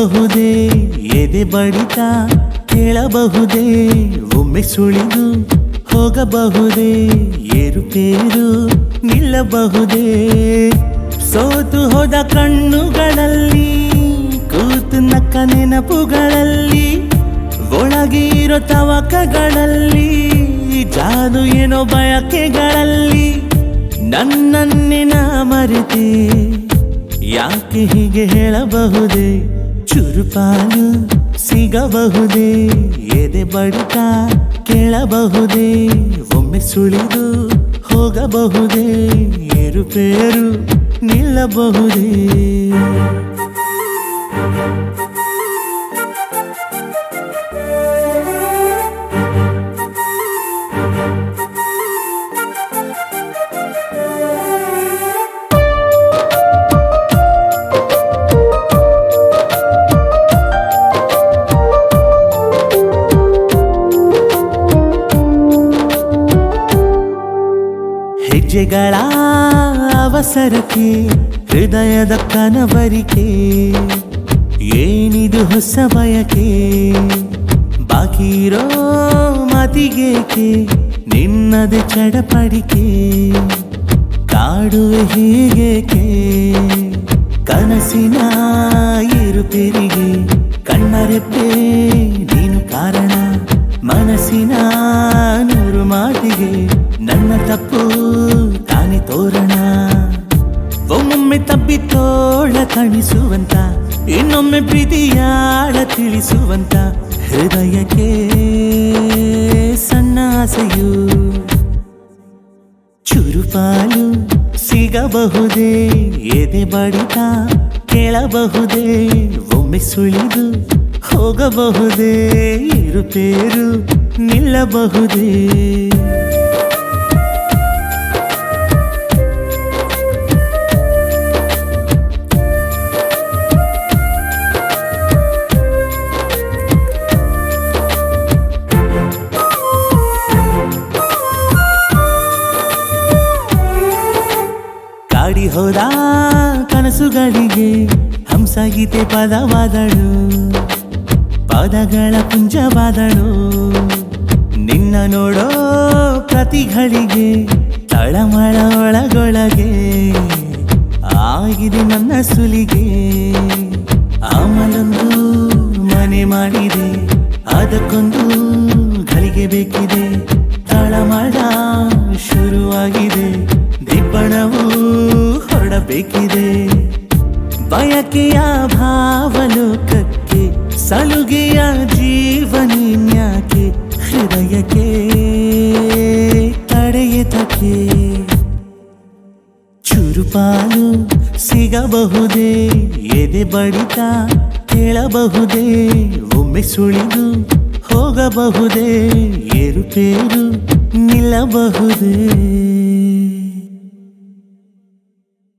ಸಿಗಬಹುದೇ ಎದೆ ಬಡಿತ ಕೇಳಬಹುದೇ ಒಮ್ಮೆ ಸುಳಿದು ಹೋಗಬಹುದೇ ಏರುಪೇರು ನಿಲ್ಲಬಹುದೇ ಸೋತು ಹೋದ ಕಣ್ಣುಗಳಲ್ಲಿ ಕೂತು ನಕ್ಕ ನೆನಪುಗಳಲ್ಲಿ ಒಳಗಿರೋ ತವಕಗಳಲ್ಲಿ ಜಾದು ಏನೋ ಬಯಕೆಗಳಲ್ಲಿ ನನ್ನನ್ನೇ ನಾ ಮರೆತೆ ಯಾಕೆ ಹೀಗೆ ಹೇಳಬಹುದೇ ಚುರುಪಾಲು ಸಿಗಬಹುದೇ ಎದೆ ಬಡಿತ ಕೇಳಬಹುದೇ ಒಮ್ಮೆ ಸುಳಿದು ಹೋಗಬಹುದೇ ಏರುಪೇರು ನಿಲ್ಲಬಹುದೇ ಹೆಜ್ಜೆಗಳ ಅವಸರಕ್ಕೆ ಹೃದಯದ ಕನವರಿಕೆ ಏನಿದು ಹೊಸ ಬಯಕೆ ಬಾಕಿ ಇರೋ ಮತಿಗೇಕೆ ನಿನ್ನದೆ ಚಡಪಡಿಕೆ ಕಾಡುವೆ ಹೀಗೇಕೆ ಕನಸಿನ ಏರುಪೇರಿಗೆ ಕಣ್ಣರೆಪ್ಪೆ ನೀನು ಕಾರಣ ಮನಸ್ಸಿನ ನೂರು ಮಾತಿಗೆ ನನ್ನ ತಪ್ಪು ತಾನೇ ತೋರಣ ಒಮ್ಮೊಮ್ಮೆ ತಪ್ಪಿ ತೋಳ ತಣಿಸುವಂತ ಇನ್ನೊಮ್ಮೆ ಪ್ರೀತಿಯಾಳ ತಿಳಿಸುವಂತ ಹೃದಯಕ್ಕೆ ಸಣ್ಣ ಆಸೆಯು ಚುರುಪಾಲು ಸಿಗಬಹುದೇ ಎದೆ ಬಡಿತ ಕೇಳಬಹುದೇ ಒಮ್ಮೆ ಸುಳಿದು ಹೋಗಬಹುದೇ ಏರುಪೇರು ನಿಲ್ಲಬಹುದೇ ಕಾಡಿ ಹೋದ ಕನಸುಗಳಿಗೆ ಹಂಸಗೀತೆ ಪದವಾದಳು ಪದಗಳ ಪುಂಜವಾದಳು ನಿನ್ನ ನೋಡೋ ಪ್ರತಿಗಳಿಗೆ ತಳಮಳ ಒಳಗೊಳಗೆ ಆಗಿದೆ ನನ್ನ ಸುಲಿಗೆ ಆಮಲೊಂದು ಮನೆ ಮಾಡಿದೆ ಅದಕ್ಕೊಂದು ಗಳಿಗೆ ಬೇಕಿದೆ ತಳಮಳ ಶುರುವಾಗಿದೆ ದಿಬ್ಬಣವು ಹೊರಡಬೇಕಿದೆ ಬಯಕೆಯ ಭಾವಲೋಕಕ್ಕೆ ಸಲುಗೆಯ ಜೀವನಿನ್ಯಾಕೆ ಹೃದಯಕ್ಕೆ ತಡೆಯತಕ್ಕೆ ಚುರುಪಾಲು ಸಿಗಬಹುದೇ ಎದೆ ಬಡಿತ ಕೇಳಬಹುದೇ ಒಮ್ಮೆ ಸುಳಿದು ಹೋಗಬಹುದೇ ಏರುಪೇರು ನಿಲ್ಲಬಹುದೇ